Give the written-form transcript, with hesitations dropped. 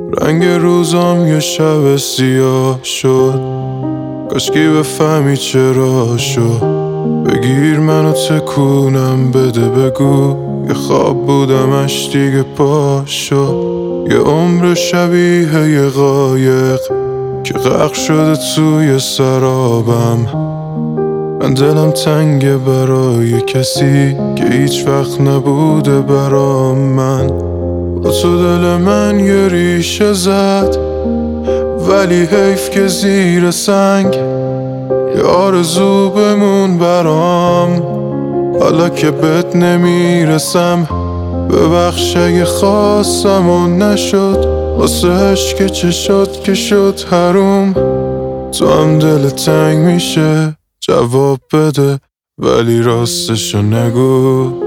رنگ روزام یه شب سیاه شد، کاشکی بفهمی چرا شد. بگیر منو تکونم بده، بگو یه خواب بودمش دیگه پاش شد. یه عمر شبیه یه قایق که غرق شده توی سرابم. من دلم تنگه برای کسی که هیچ وقت نبوده برام. من با تو دل من یه ریشه زد، ولی حیف که زیر سنگ یه آرزو بمون برام. حالا که بهت نمیرسم، ببخش اگه خواستم و نشد. واسه عشق چه شد که شد حروم. تو هم دل تنگ میشه، جواب بده ولی راستشو نگو.